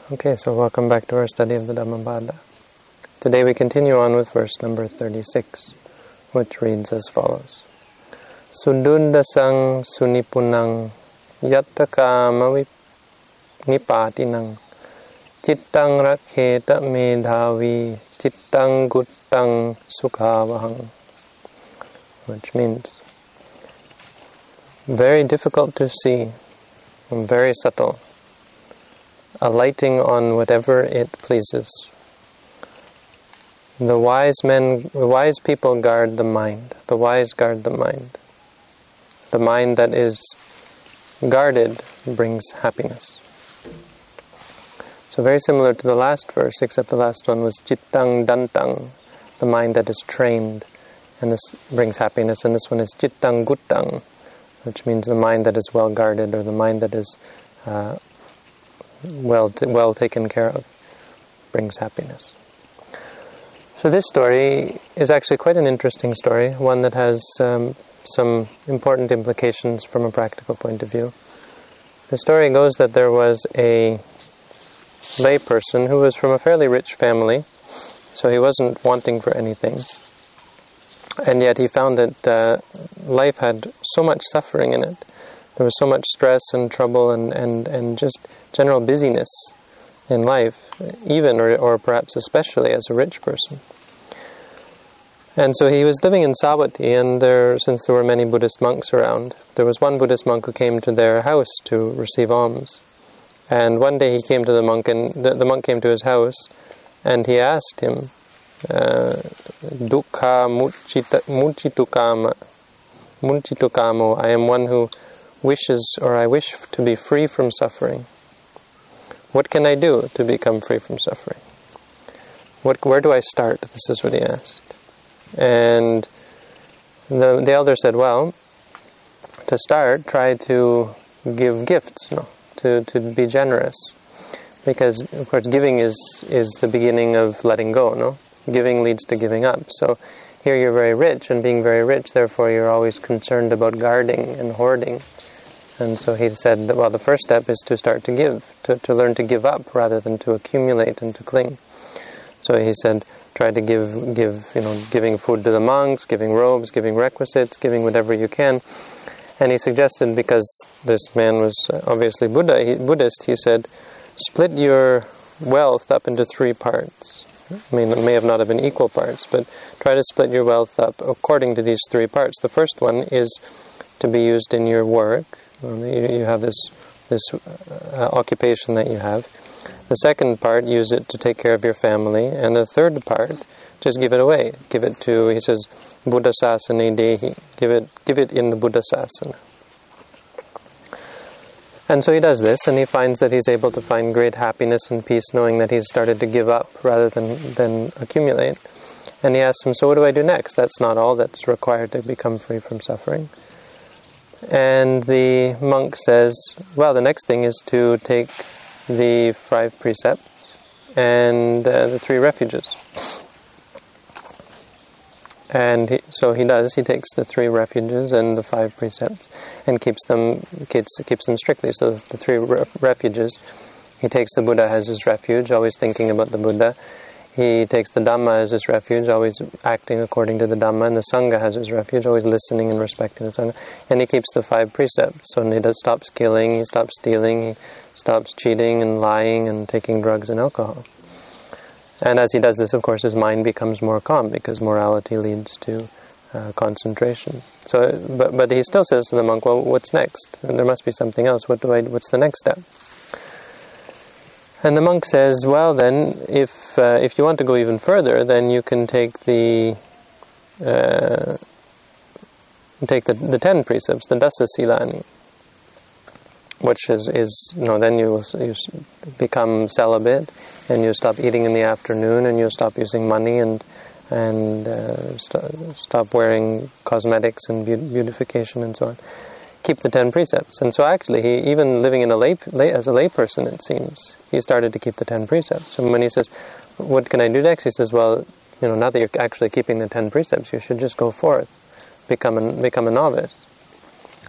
Okay, so welcome back to our study of the Dhammapada. Today we continue on with verse number 36, which reads as follows. Sudundasang sunipunang yattakama nipatinang cittang rakheta medhavi cittang guttang sukhavahang. Which means, very difficult to see and very subtle, alighting on whatever it pleases. The wise people guard the mind. The wise guard the mind. The mind that is guarded brings happiness. So very similar to the last verse, except the last one was cittang dantang, the mind that is trained, and this brings happiness. And this one is cittang guttang, which means the mind that is well guarded, or the mind that is well taken care of, brings happiness. So this story is actually quite an interesting story, one that has some important implications from a practical point of view. The story goes that there was a lay person who was from a fairly rich family, so he wasn't wanting for anything. And yet he found that life had so much suffering in it. There was so much stress and trouble and just general busyness in life, even or perhaps especially as a rich person. And so he was living in Savatthi, and since there were many Buddhist monks around, there was one Buddhist monk who came to their house to receive alms. And one day he came to the monk, and the monk came to his house, and he asked him, Dukkha muchitukamo, I am one who wishes, or I wish to be free from suffering. What can I do to become free from suffering? Where do I start? This is what he asked. And the elder said, well, to start, try to give gifts, to be generous. Because, of course, giving is the beginning of letting go, Giving leads to giving up. So here you're very rich, and being very rich, therefore you're always concerned about guarding and hoarding. And so he said that, well, the first step is to start to give, to learn to give up rather than to accumulate and to cling. So he said, try to giving food to the monks, giving robes, giving requisites, giving whatever you can. And he suggested, because this man was obviously Buddhist, he said, split your wealth up into 3 parts. I mean, it may have not have been equal parts, but try to split your wealth up according to these 3 parts. The first one is to be used in your work. You have this occupation that you have. The second part, use it to take care of your family. And the third part, just give it away. Give it to, he says, Buddha Sasana Dehi. Give it in the Buddha Sasana. And so he does this, and he finds that he's able to find great happiness and peace knowing that he's started to give up rather than accumulate. And he asks him, so what do I do next? That's not all that's required to become free from suffering. And the monk says, well, the next thing is to take the 5 precepts and the 3 refuges. And so he takes the 3 refuges and the 5 precepts and keeps them strictly. So the 3 refuges, he takes the Buddha as his refuge, always thinking about the Buddha. He takes the Dhamma as his refuge, always acting according to the Dhamma, and the Sangha as his refuge, always listening and respecting the Sangha. And he keeps the 5 precepts. So he stops killing, he stops stealing, he stops cheating and lying and taking drugs and alcohol. And as he does this, of course, his mind becomes more calm, because morality leads to concentration. So, but he still says to the monk, well, what's next? And there must be something else. What's the next step? And the monk says, well, then, if you want to go even further, then you can take the 10 precepts, the Dasa Silani, which is then you become celibate, and you stop eating in the afternoon, and you stop using money, and stop wearing cosmetics and beautification and so on. Keep the 10 precepts. And so actually, he, even living in as a lay person, it seems, he started to keep the 10 precepts. And when he says, what can I do next? He says, well, now that you're actually keeping the 10 precepts, you should just go forth, become a novice.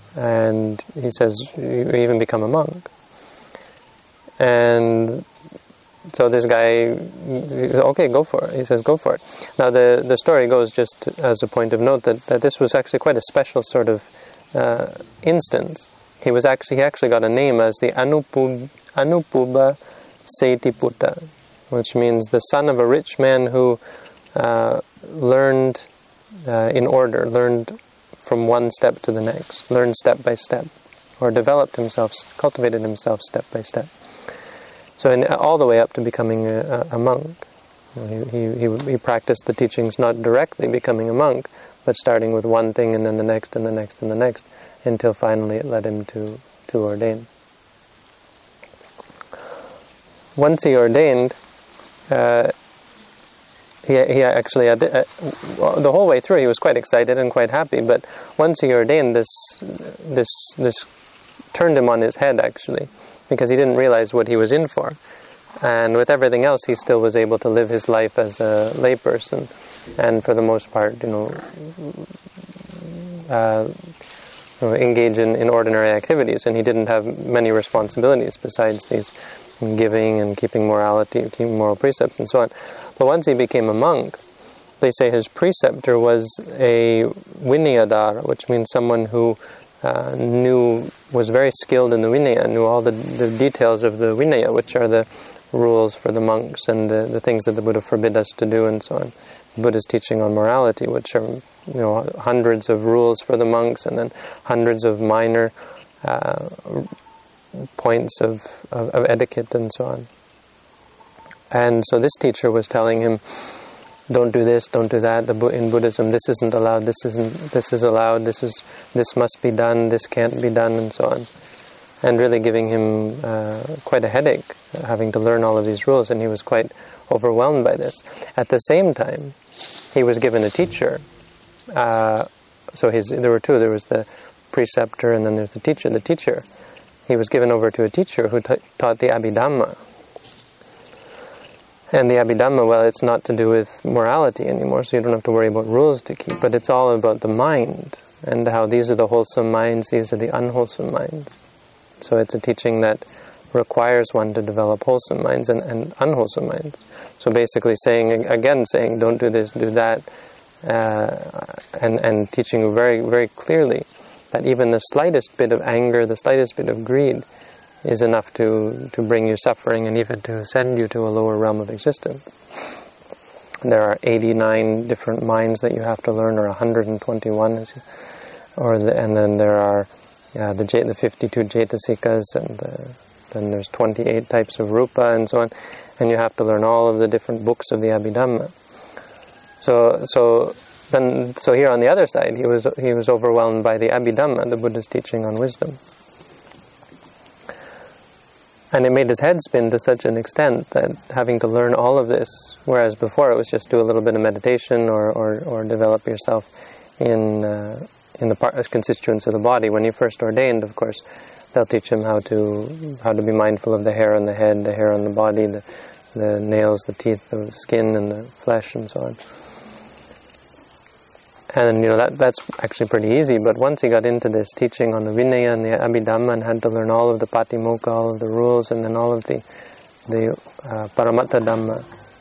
And he says, you even become a monk. And So this guy, okay, go for it. He says, go for it. Now the story goes, just as a point of note, that this was actually quite a special sort of instance. He actually got a name as the Anupuba Setiputta, which means the son of a rich man who learned in order, learned from one step to the next, learned step by step, or developed himself, cultivated himself step by step. So all the way up to becoming a monk. He practiced the teachings not directly becoming a monk, but starting with one thing and then the next and the next and the next, until finally it led him to ordain. Once he ordained, he actually had, the whole way through he was quite excited and quite happy, but once he ordained, this turned him on his head, actually, because he didn't realize what he was in for. And with everything else, he still was able to live his life as a layperson, and for the most part, engage in ordinary activities, and he didn't have many responsibilities besides these giving and keeping morality, keeping moral precepts and so on. But once he became a monk, they say his preceptor was a Vinayadhara, which means someone who was very skilled in the Vinaya, knew all the details of the Vinaya, which are the rules for the monks and the things that the Buddha forbid us to do and so on. The Buddha's teaching on morality, which are hundreds of rules for the monks, and then hundreds of minor points of etiquette and so on. And so this teacher was telling him, don't do this, don't do that. In Buddhism, this isn't allowed. This is allowed. This must be done. This can't be done, and so on. And really giving him quite a headache, having to learn all of these rules, and he was quite overwhelmed by this. At the same time, he was given a teacher. So there were two. There was the preceptor, and then there's the teacher. The teacher, he was given over to a teacher who taught the Abhidhamma. And the Abhidhamma, well, it's not to do with morality anymore, so you don't have to worry about rules to keep, but it's all about the mind, and how these are the wholesome minds, these are the unwholesome minds. So it's a teaching that requires one to develop wholesome minds and unwholesome minds. So basically saying, don't do this, do that, and teaching you very, very clearly that even the slightest bit of anger, the slightest bit of greed, is enough to bring you suffering and even to send you to a lower realm of existence. There are 89 different minds that you have to learn, or 121, and then there are the 52 Jetasikas, and then there's 28 types of rupa and so on, and you have to learn all of the different books of the Abhidhamma. So here on the other side, he was overwhelmed by the Abhidhamma, the Buddha's teaching on wisdom. And it made his head spin to such an extent that having to learn all of this, whereas before it was just do a little bit of meditation or develop yourself in the constituents of the body. When he first ordained, of course, they'll teach him how to be mindful of the hair on the head, the hair on the body, the nails, the teeth, the skin, and the flesh, and so on. And that's actually pretty easy, but once he got into this teaching on the Vinaya and the Abhidhamma and had to learn all of the Patimokkha, all of the rules, and then all of the Paramattha Dhamma,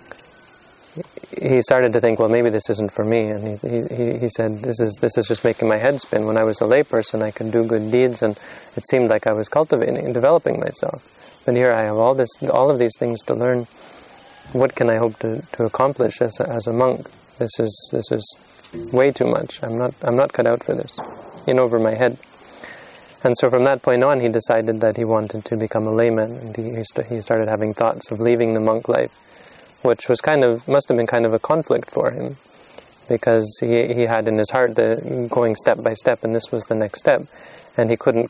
he started to think, well, maybe this isn't for me. And he said, this is just making my head spin. When I was a layperson, I could do good deeds, and it seemed like I was cultivating and developing myself. But here I have all of these things to learn. What can I hope to accomplish as a monk? This is way too much. I'm not cut out for this. In over my head. And so from that point on, he decided that he wanted to become a layman, and he started having thoughts of leaving the monk life, which was must have been kind of a conflict for him, because he had in his heart the going step by step, and this was the next step, and he couldn't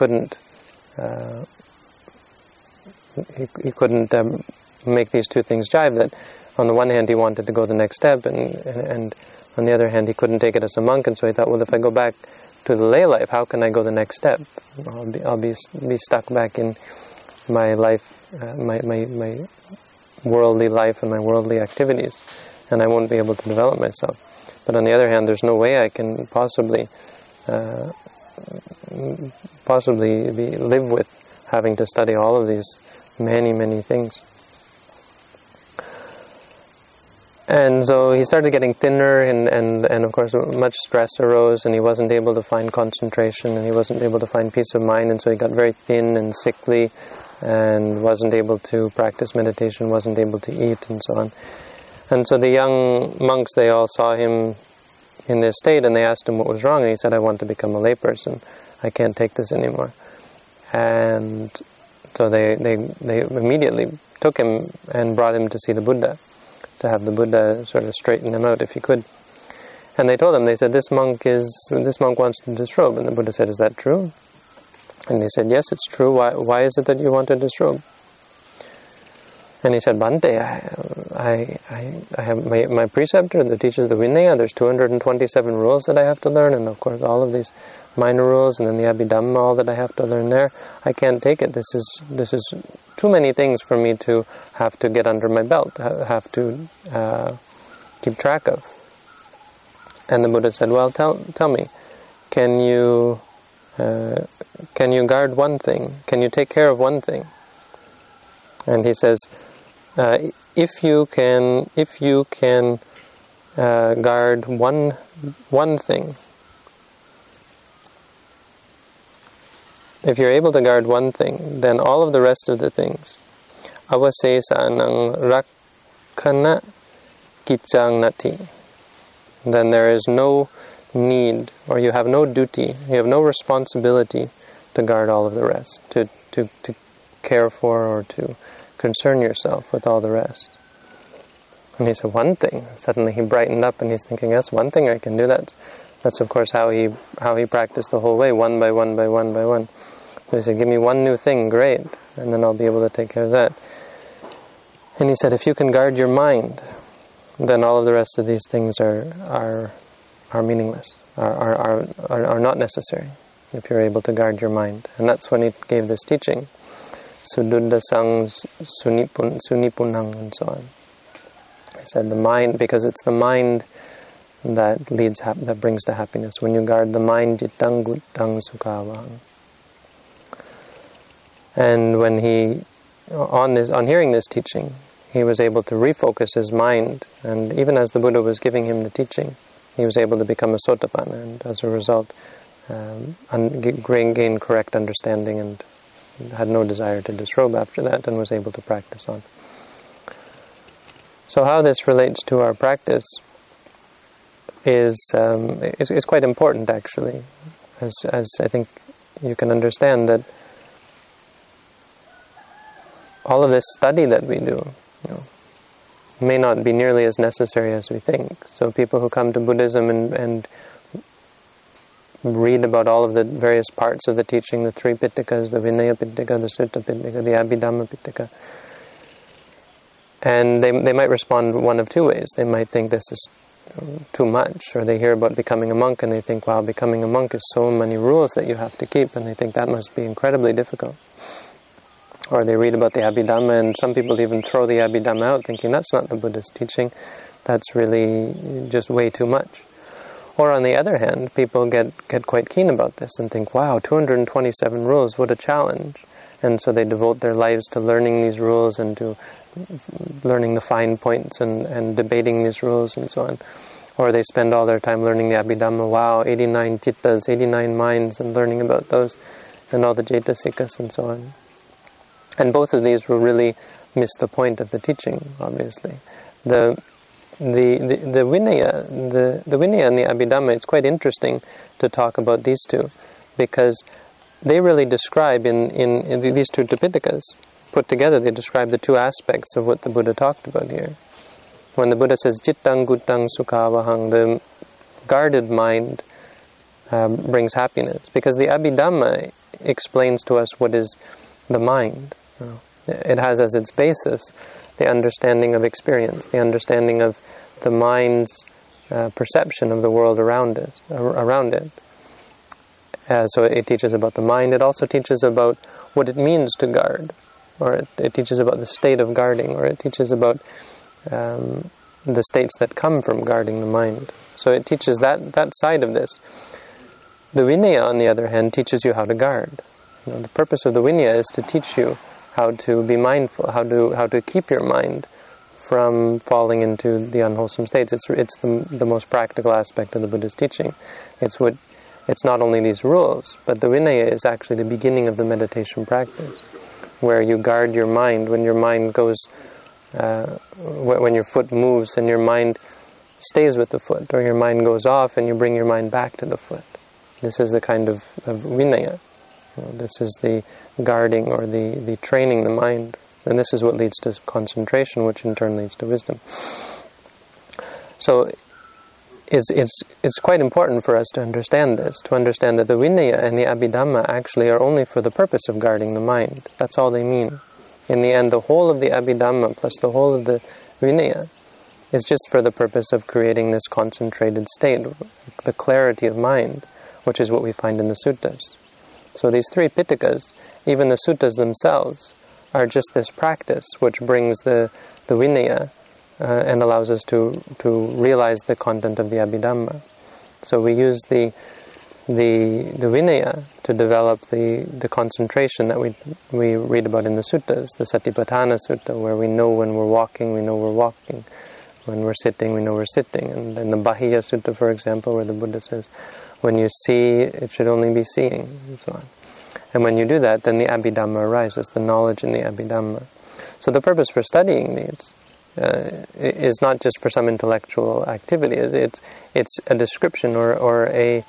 make these two things jive. That on the one hand he wanted to go the next step, and on the other hand he couldn't take it as a monk, and so he thought, well, if I go back to the lay life, how can I go the next step? I'll be stuck back in my life, my worldly life and my worldly activities, and I won't be able to develop myself. But on the other hand, there's no way I can possibly live with having to study all of these many, many things. And so he started getting thinner, and of course much stress arose, and he wasn't able to find concentration, and he wasn't able to find peace of mind, and so he got very thin and sickly, and wasn't able to practice meditation, wasn't able to eat, and so on. And so the young monks, they all saw him in this state, and they asked him what was wrong, and he said, I want to become a layperson. I can't take this anymore. And so they immediately took him and brought him to see the Buddha, to have the Buddha sort of straighten him out if he could. And they told him, they said, this monk wants to disrobe. And the Buddha said, is that true? And they said, yes, it's true. Why is it that you want to disrobe? And he said, Bhante, I have my preceptor that teaches the Vinaya. There's 227 rules that I have to learn, and of course all of these minor rules, and then the Abhidhamma, all that I have to learn there. I can't take it. This is too many things for me to have to get under my belt, have to keep track of. And the Buddha said, well, tell me, can you guard one thing? Can you take care of one thing? And he says, if you can guard one thing, if you're able to guard one thing, then all of the rest of the things, avasesanang rakkana kiccang nati, then there is no need, or you have no duty, you have no responsibility to guard all of the rest, to care for or to concern yourself with all the rest. And he said, one thing. Suddenly he brightened up, and he's thinking, yes, one thing I can do. That's of course how he practiced the whole way, one by one by one by one. So he said, give me one new thing, great, and then I'll be able to take care of that. And he said, if you can guard your mind, then all of the rest of these things are meaningless, are not necessary, if you're able to guard your mind. And that's when he gave this teaching, Sududdha Sangs Sunipunang, and so on. He said the mind, because it's the mind that that brings to happiness. When you guard the mind, jittang guttang sukhavang. And when he, on hearing this teaching, he was able to refocus his mind, and even as the Buddha was giving him the teaching, he was able to become a Sotapanna, and as a result, gain correct understanding, and had no desire to disrobe after that, and was able to practice on. So how this relates to our practice is quite important, actually, as I think you can understand that all of this study that we do, may not be nearly as necessary as we think. So people who come to Buddhism and read about all of the various parts of the teaching, the three Pitakas, the Vinaya Pitaka, the Sutta Pitaka, the Abhidhamma Pitaka, and they might respond one of two ways. They might think this is too much, or they hear about becoming a monk and they think, wow, becoming a monk is so many rules that you have to keep, and they think that must be incredibly difficult. Or they read about the Abhidhamma, and some people even throw the Abhidhamma out, thinking that's not the Buddha's teaching, that's really just way too much. Or on the other hand, people get quite keen about this and think, wow, 227 rules, what a challenge. And so they devote their lives to learning these rules and to learning the fine points and debating these rules and so on. Or they spend all their time learning the Abhidhamma, wow, 89 chittas, 89 minds, and learning about those, and all the Jetasikas and so on. And both of these will really miss the point of the teaching, obviously. The Vinaya, the Vinaya and the Abhidhamma, it's quite interesting to talk about these two, because they really describe in these two Tipitakas put together, they describe the two aspects of what the Buddha talked about here. When the Buddha says, Jittang guttang sukhavahang, the guarded mind brings happiness, because the Abhidhamma explains to us what is the mind. It has as its basis the understanding of experience, the understanding of the mind's perception of the world around it. So it teaches about the mind. It also teaches about what it means to guard, or it teaches about the state of guarding, or it teaches about the states that come from guarding the mind. So it teaches that side of this. The Vinaya, on the other hand, teaches you how to guard. The purpose of the Vinaya is to teach you how to be mindful, how to keep your mind from falling into the unwholesome states. It's the most practical aspect of the Buddha's teaching. It's not only these rules, but the Vinaya is actually the beginning of the meditation practice, where you guard your mind when your mind goes, when your foot moves and your mind stays with the foot, or your mind goes off and you bring your mind back to the foot. This is the kind of Vinaya. This is the guarding or the training the mind. And this is what leads to concentration, which in turn leads to wisdom. So it's quite important for us to understand this, to understand that the Vinaya and the Abhidhamma actually are only for the purpose of guarding the mind. That's all they mean. In the end, the whole of the Abhidhamma plus the whole of the Vinaya is just for the purpose of creating this concentrated state, the clarity of mind, which is what we find in the suttas. So these three Pitakas, even the suttas themselves, are just this practice which brings the Vinaya and allows us to realize the content of the Abhidhamma. So we use the Vinaya to develop the concentration that we read about in the suttas, the Satipatthana Sutta, where we know when we're walking, we know we're walking. When we're sitting, we know we're sitting. And in the Bahiya Sutta, for example, where the Buddha says, when you see, it should only be seeing, and so on. And when you do that, then the Abhidhamma arises, the knowledge in the Abhidhamma. So the purpose for studying these is not just for some intellectual activity. It's a description or a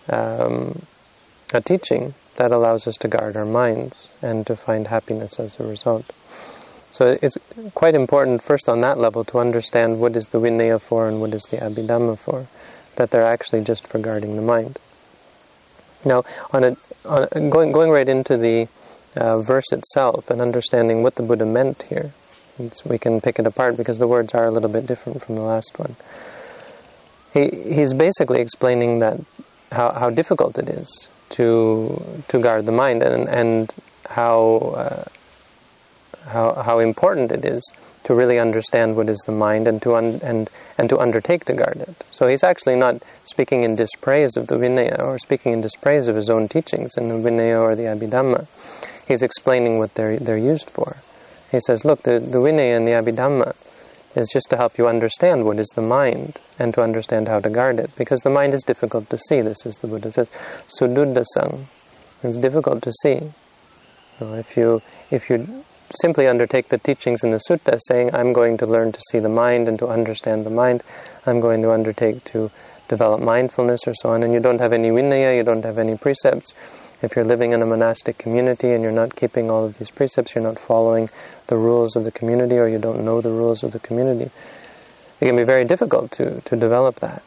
teaching that allows us to guard our minds and to find happiness as a result. So it's quite important, first on that level, to understand what is the Vinaya for and what is the Abhidhamma for, that they're actually just for guarding the mind. Now, going right into the verse itself and understanding what the Buddha meant here, we can pick it apart because the words are a little bit different from the last one. He's basically explaining that how difficult it is to guard the mind and how important it is to really understand what is the mind and to undertake to guard it. So he's actually not speaking in dispraise of the Vinaya or speaking in dispraise of his own teachings in the Vinaya or the Abhidhamma. He's explaining what they're used for. He says, look, the Vinaya and the Abhidhamma is just to help you understand what is the mind and to understand how to guard it, because the mind is difficult to see. This is the Buddha says, sududdhasang. It's difficult to see. So if you simply undertake the teachings in the sutta saying, I'm going to learn to see the mind and to understand the mind, I'm going to undertake to develop mindfulness or so on, and you don't have any Vinaya, you don't have any precepts. If you're living in a monastic community and you're not keeping all of these precepts, you're not following the rules of the community, or you don't know the rules of the community, it can be very difficult to develop that.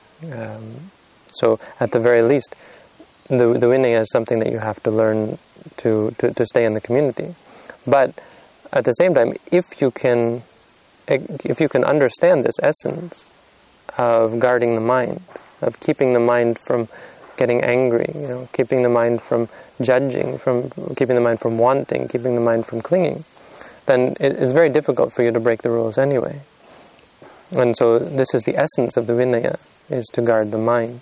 So at the very least, the Vinaya is something that you have to learn to stay in the community. But at the same time, if you can understand this essence of guarding the mind, of keeping the mind from getting angry, keeping the mind from judging, from keeping the mind from wanting, keeping the mind from clinging, then it is very difficult for you to break the rules anyway. And so this is the essence of the Vinaya, is to guard the mind.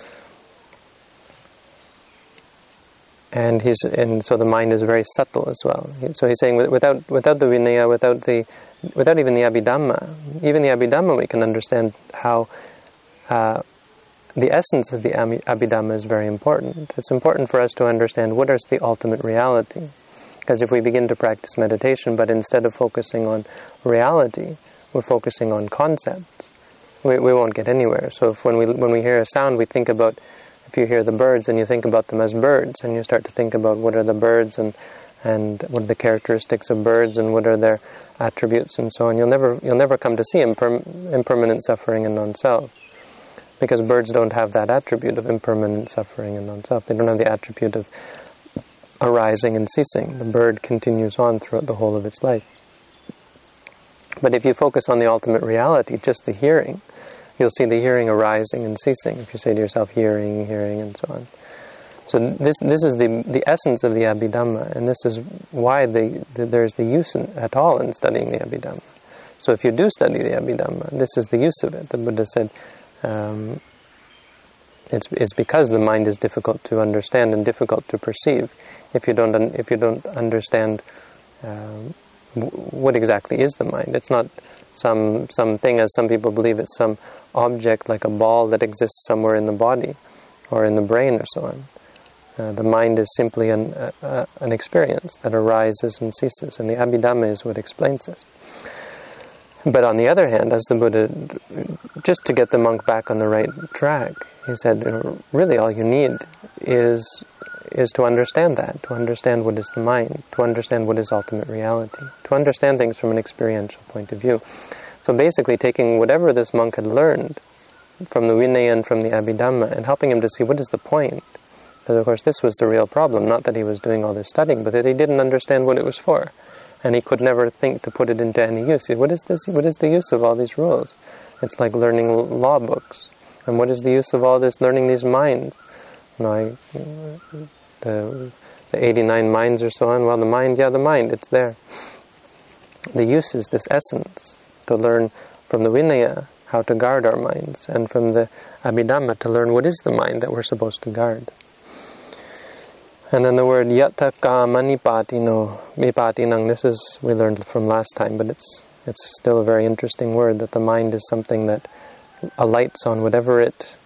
And so the mind is very subtle as well. So he's saying without the Vinaya, without even the Abhidhamma, we can understand how the essence of the Abhidhamma is very important. It's important for us to understand what is the ultimate reality. Because if we begin to practice meditation, but instead of focusing on reality, we're focusing on concepts, we won't get anywhere. So when we hear a sound, we think about, if you hear the birds and you think about them as birds, and you start to think about what are the birds and what are the characteristics of birds and what are their attributes and so on, you'll never come to see impermanent suffering and non-self. Because birds don't have that attribute of impermanent suffering and non-self. They don't have the attribute of arising and ceasing. The bird continues on throughout the whole of its life. But if you focus on the ultimate reality, just the hearing, you'll see the hearing arising and ceasing. If you say to yourself, hearing, and so on. So this is the essence of the Abhidhamma, and this is why there's the use at all in studying the Abhidhamma. So if you do study the Abhidhamma, this is the use of it. The Buddha said, it's because the mind is difficult to understand and difficult to perceive. If you don't understand what exactly is the mind? It's not something, as some people believe, it's some object like a ball that exists somewhere in the body or in the brain or so on. The mind is simply an experience that arises and ceases, and the Abhidhamma is what explains this. But on the other hand, as the Buddha, just to get the monk back on the right track, he said, really all you need is to understand that, to understand what is the mind, to understand what is ultimate reality, to understand things from an experiential point of view. So basically taking whatever this monk had learned from the Vinaya and from the Abhidhamma and helping him to see what is the point. But of course this was the real problem, not that he was doing all this studying, but that he didn't understand what it was for. And he could never think to put it into any use. What is this? What is the use of all these rules? It's like learning law books. And what is the use of all this, learning these minds? The 89 minds or so on. Well, the mind, it's there. The use is this essence, to learn from the Vinaya how to guard our minds, and from the Abhidhamma to learn what is the mind that we're supposed to guard. And then the word yatta kama nipatino, vipatinang, this is, we learned from last time, but it's still a very interesting word, that the mind is something that alights on whatever it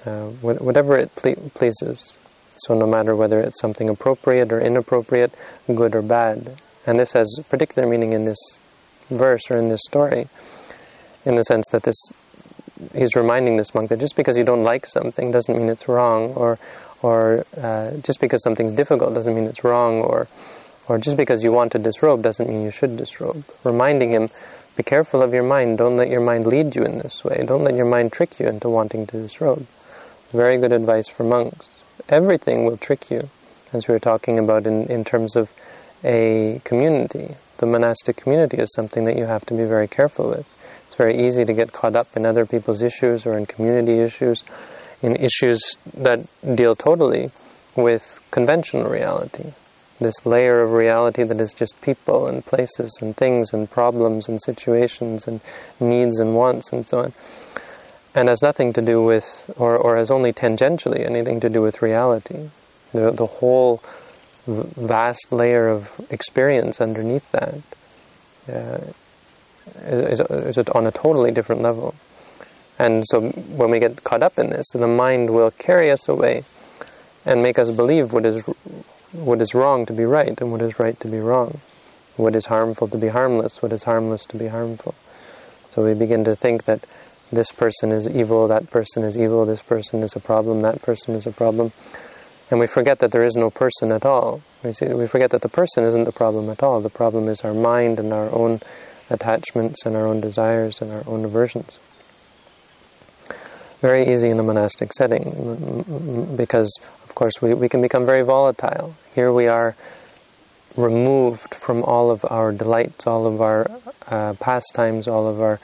pleases. So no matter whether it's something appropriate or inappropriate, good or bad. And this has particular meaning in this verse or in this story, in the sense that he's reminding this monk that just because you don't like something doesn't mean it's wrong, or just because something's difficult doesn't mean it's wrong, or just because you want to disrobe doesn't mean you should disrobe. Reminding him, be careful of your mind, don't let your mind lead you in this way, don't let your mind trick you into wanting to disrobe. Very good advice for monks. Everything will trick you, as we were talking about in terms of a community. The monastic community is something that you have to be very careful with. It's very easy to get caught up in other people's issues or in community issues, in issues that deal totally with conventional reality. This layer of reality that is just people and places and things and problems and situations and needs and wants and so on. And has nothing to do with, or has only tangentially anything to do with reality. The whole vast layer of experience underneath that is on a totally different level. And so when we get caught up in this, the mind will carry us away and make us believe what is wrong to be right and what is right to be wrong, what is harmful to be harmless, what is harmless to be harmful. So we begin to think that this person is evil, that person is evil, this person is a problem, that person is a problem. And we forget that there is no person at all. We forget that the person isn't the problem at all. The problem is our mind and our own attachments and our own desires and our own aversions. Very easy in a monastic setting, because, of course, we can become very volatile. Here we are removed from all of our delights, all of our pastimes, all of our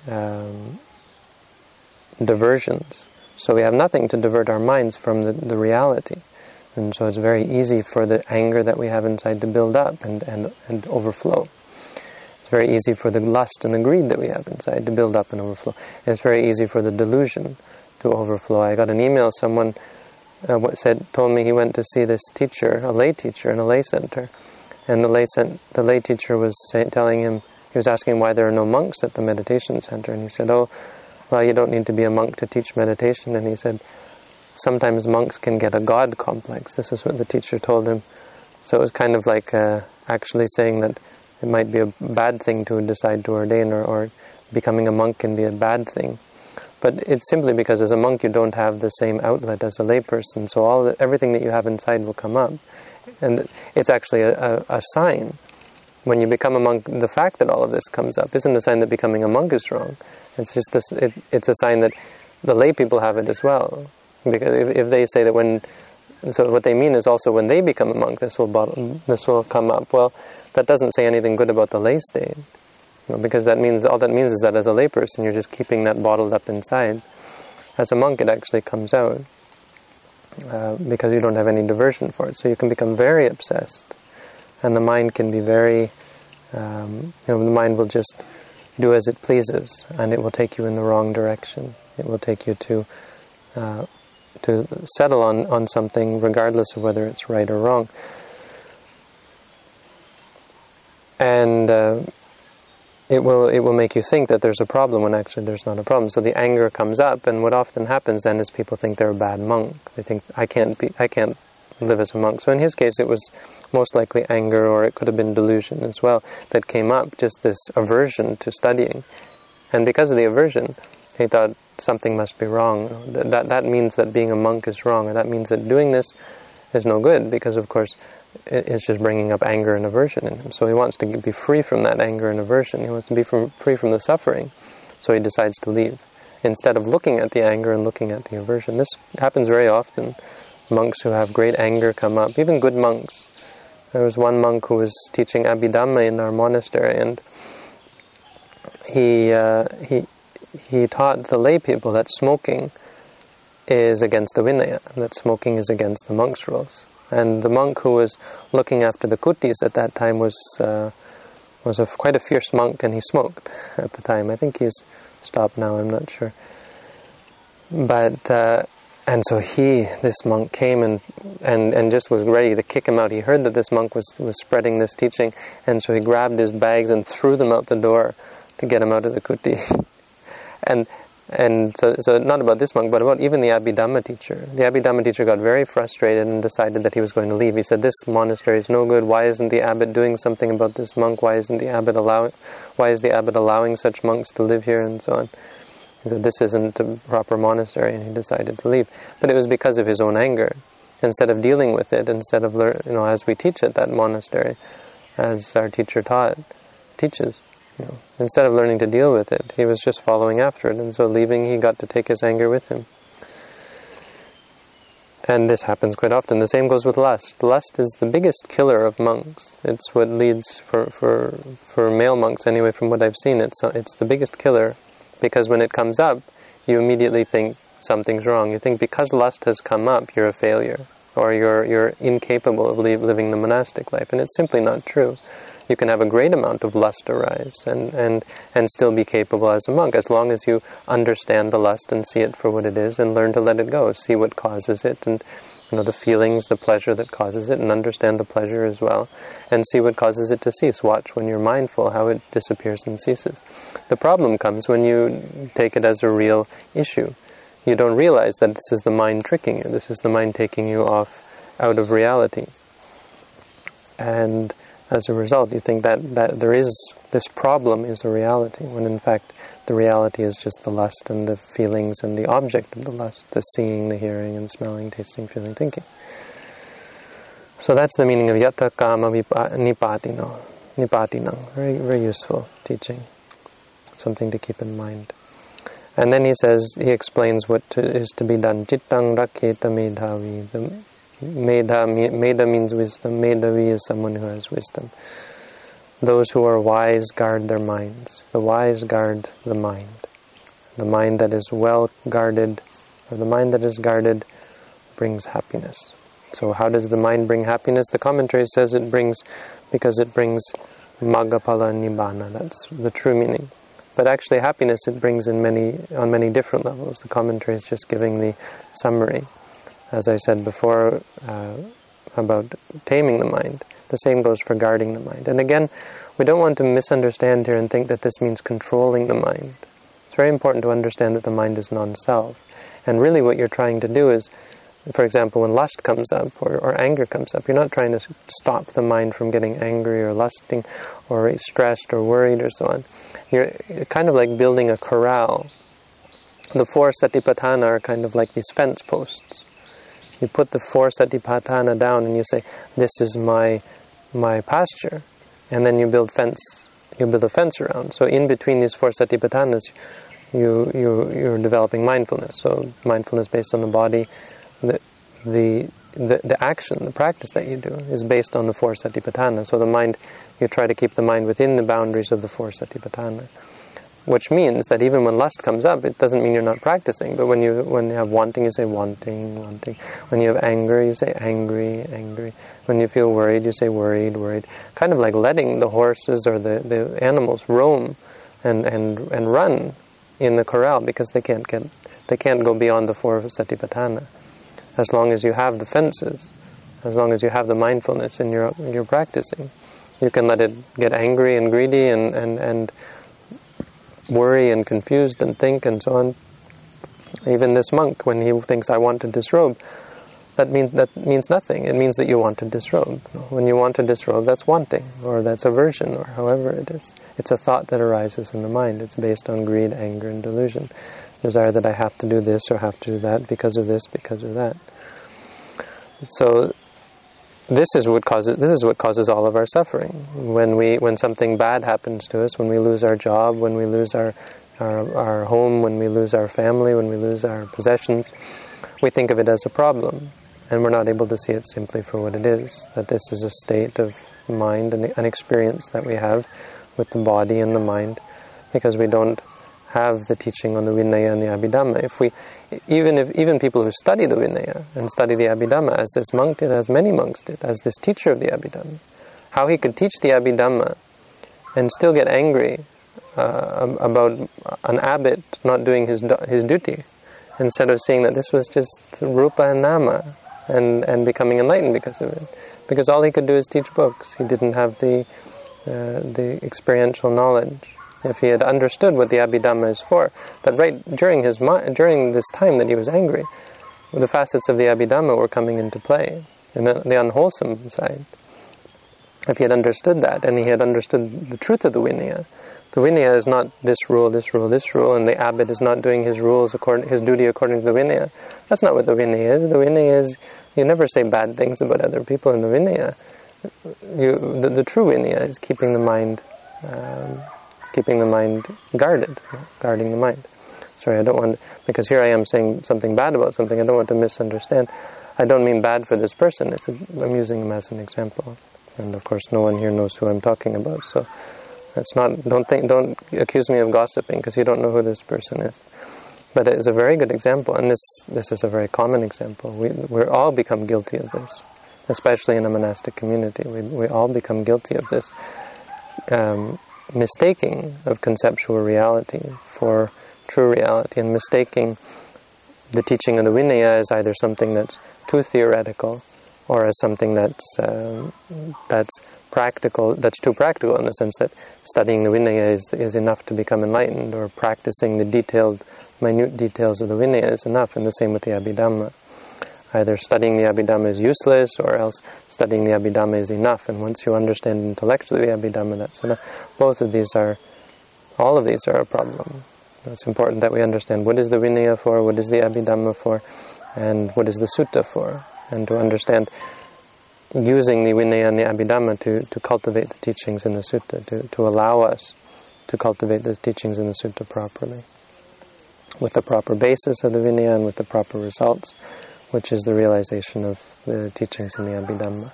diversions. So we have nothing to divert our minds from the reality. And so it's very easy for the anger that we have inside to build up and overflow. It's very easy for the lust and the greed that we have inside to build up and overflow. And it's very easy for the delusion to overflow. I got an email, someone told me he went to see this teacher, a lay teacher in a lay center. And the lay teacher was telling him, he was asking why there are no monks at the meditation center. And he said, oh, well, you don't need to be a monk to teach meditation. And he said, sometimes monks can get a God complex. This is what the teacher told him. So it was kind of like actually saying that it might be a bad thing to decide to ordain, or becoming a monk can be a bad thing. But it's simply because as a monk you don't have the same outlet as a layperson, so everything that you have inside will come up. And it's actually a sign. When you become a monk, the fact that all of this comes up isn't a sign that becoming a monk is wrong. It's just it's a sign that the lay people have it as well. Because if they say that so what they mean is also when they become a monk, this will come up. Well, that doesn't say anything good about the lay state, because all that means is that as a layperson you're just keeping that bottled up inside. As a monk, it actually comes out because you don't have any diversion for it. So you can become very obsessed, and the mind can be very, the mind will just do as it pleases, and it will take you in the wrong direction. It will take you to settle on something regardless of whether it's right or wrong. And it will make you think that there's a problem when actually there's not a problem. So the anger comes up, and what often happens then is people think they're a bad monk. They think, I can't live as a monk. So in his case it was most likely anger, or it could have been delusion as well, that came up, just this aversion to studying. And because of the aversion, he thought something must be wrong. That means that being a monk is wrong, or that means that doing this is no good, because of course it's just bringing up anger and aversion in him. So he wants to be free from that anger and aversion. He wants to be free from the suffering. So he decides to leave, instead of looking at the anger and looking at the aversion. This happens very often. Monks who have great anger come up, even good monks. There was one monk who was teaching Abhidhamma in our monastery, and he taught the lay people that smoking is against the Vinaya, that smoking is against the monks' rules. And the monk who was looking after the kutis at that time was quite a fierce monk, and he smoked at the time. I think he's stopped now, I'm not sure. But and so this monk came and just was ready to kick him out. He heard that this monk was spreading this teaching, and so he grabbed his bags and threw them out the door to get him out of the kuti. And so not about this monk, but about even the Abhidhamma teacher. The Abhidhamma teacher got very frustrated and decided that he was going to leave. He said, this monastery is no good. Why isn't the abbot doing something about this monk? Why is the abbot allowing such monks to live here, and so on? He said, this isn't a proper monastery, and he decided to leave. But it was because of his own anger. Instead of dealing with it, instead of as we teach at that monastery, as our teacher teaches. Instead of learning to deal with it, he was just following after it, and so leaving, he got to take his anger with him. And this happens quite often. The same goes with lust. Lust is the biggest killer of monks. It's what leads, for male monks anyway, from what I've seen, it's the biggest killer, because when it comes up, you immediately think something's wrong. You think because lust has come up, you're a failure, or you're incapable of living the monastic life, and it's simply not true. You can have a great amount of lust arise and still be capable as a monk, as long as you understand the lust and see it for what it is and learn to let it go, see what causes it, and the feelings, the pleasure that causes it, and understand the pleasure as well, and see what causes it to cease. Watch when you're mindful how it disappears and ceases. The problem comes when you take it as a real issue. You don't realize that this is the mind tricking you. This is the mind taking you out of reality. And as a result, you think that this problem is a reality, when in fact the reality is just the lust and the feelings and the object of the lust, the seeing, the hearing, and smelling, tasting, feeling, thinking. So that's the meaning of Yatta Kama Nipatino. Very, very useful teaching. Something to keep in mind. And then he explains what is to be done. Chittang Raketa Medhavi. Meda means wisdom. Medhavi is someone who has wisdom. Those who are wise guard their minds. The wise guard the mind. The mind that is well guarded, or the mind that is guarded, brings happiness. So how does the mind bring happiness? The commentary says because it brings Maggapala Nibbana. That's the true meaning. But actually happiness it brings on many different levels. The commentary is just giving the summary. As I said before about taming the mind, the same goes for guarding the mind. And again, we don't want to misunderstand here and think that this means controlling the mind. It's very important to understand that the mind is non-self. And really what you're trying to do is, for example, when lust comes up or anger comes up, you're not trying to stop the mind from getting angry or lusting or stressed or worried or so on. You're kind of like building a corral. The 4 satipatthana are kind of like these fence posts. You put the 4 satipatthana down and you say, this is my pasture. And then you build a fence around. So in between these 4 satipatthanas, you're developing mindfulness. So mindfulness based on the body, the action, the practice that you do is based on the 4 satipatthana. So the mind, you try to keep the mind within the boundaries of the 4 satipatthana. Which means that even when lust comes up, it doesn't mean you're not practicing. But when you have wanting, you say wanting. When you have anger, you say angry. When you feel worried, you say worried. Kind of like letting the horses or the animals roam and run in the corral, because they can't go beyond the 4 satipatthana. As long as you have the fences, as long as you have the mindfulness and you're practicing, You can let it get angry and greedy and worry and confused and think and so on. Even this monk, when he thinks, I want to disrobe, that means nothing. It means that you want to disrobe. When you want to disrobe, that's wanting, or that's aversion, or however it is. It's a thought that arises in the mind. It's based on greed, anger, and delusion. Desire that I have to do this or have to do that because of this, because of that. So this is what causes all of our suffering. When something bad happens to us, when we lose our job, when we lose our home, when we lose our family, when we lose our possessions, we think of it as a problem, and we're not able to see it simply for what it is, that this is a state of mind and an experience that we have with the body and the mind, because we don't have the teaching on the Vinaya and the Abhidhamma. Even people who study the Vinaya and study the Abhidhamma, as this monk did, as many monks did, as this teacher of the Abhidhamma, how he could teach the Abhidhamma and still get angry about an abbot not doing his duty, instead of seeing that this was just Rupa and Nama, and becoming enlightened because of it. Because all he could do is teach books. He didn't have the experiential knowledge. If he had understood what the Abhidhamma is for, that right during this time that he was angry, the facets of the Abhidhamma were coming into play, and the unwholesome side. If he had understood that, and he had understood the truth of the Vinaya is not this rule, this rule, this rule, and the abbot is not doing his duty according to the Vinaya. That's not what the Vinaya is. The Vinaya is, you never say bad things about other people in the Vinaya. The true Vinaya is keeping the mind guarded, guarding the mind. Sorry, I don't want, because here I am saying something bad about something, I don't want to misunderstand. I don't mean bad for this person, I'm using him as an example. And of course no one here knows who I'm talking about, so don't accuse me of gossiping, because you don't know who this person is. But it is a very good example, and this is a very common example. We all become guilty of this, especially in a monastic community. We all become guilty of this. Mistaking of conceptual reality for true reality, and mistaking the teaching of the Vinaya as either something that's too theoretical, or as something that's practical, that's too practical, in the sense that studying the Vinaya is enough to become enlightened, or practicing the minute details of the Vinaya is enough, and the same with the Abhidhamma. Either studying the Abhidhamma is useless, or else studying the Abhidhamma is enough, and once you understand intellectually the Abhidhamma, that's enough. All of these are a problem. It's important that we understand what is the Vinaya for, what is the Abhidhamma for, and what is the Sutta for, and to understand using the Vinaya and the Abhidhamma to cultivate the teachings in the Sutta, to allow us to cultivate those teachings in the Sutta properly, with the proper basis of the Vinaya and with the proper results, which is the realization of the teachings in the Abhidhamma.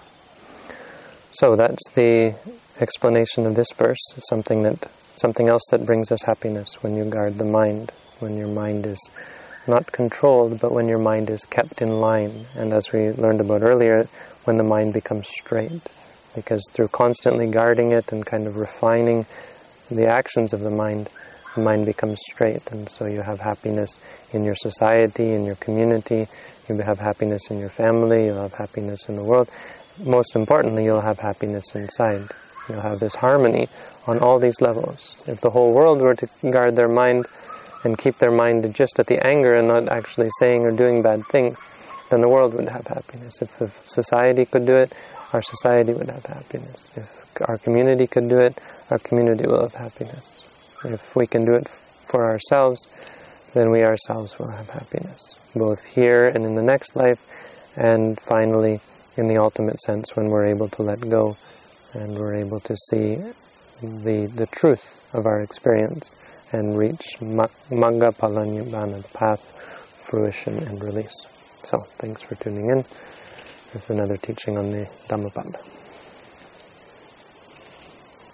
So that's the explanation of this verse, something else that brings us happiness when you guard the mind, when your mind is not controlled, but when your mind is kept in line. And as we learned about earlier, when the mind becomes straight, because through constantly guarding it and kind of refining the actions of the mind becomes straight, and so you have happiness in your society, in your community, you have happiness in your family, you'll have happiness in the world. Most importantly, you'll have happiness inside. You'll have this harmony on all these levels. If the whole world were to guard their mind and keep their mind just at the anger and not actually saying or doing bad things, then the world would have happiness. If the society could do it, our society would have happiness. If our community could do it, our community will have happiness. If we can do it for ourselves, then we ourselves will have happiness, both here and in the next life, and finally in the ultimate sense when we're able to let go and we're able to see the truth of our experience and reach Magga Phala Nibbana, the path, fruition, and release. So, thanks for tuning in. There's another teaching on the Dhammapada.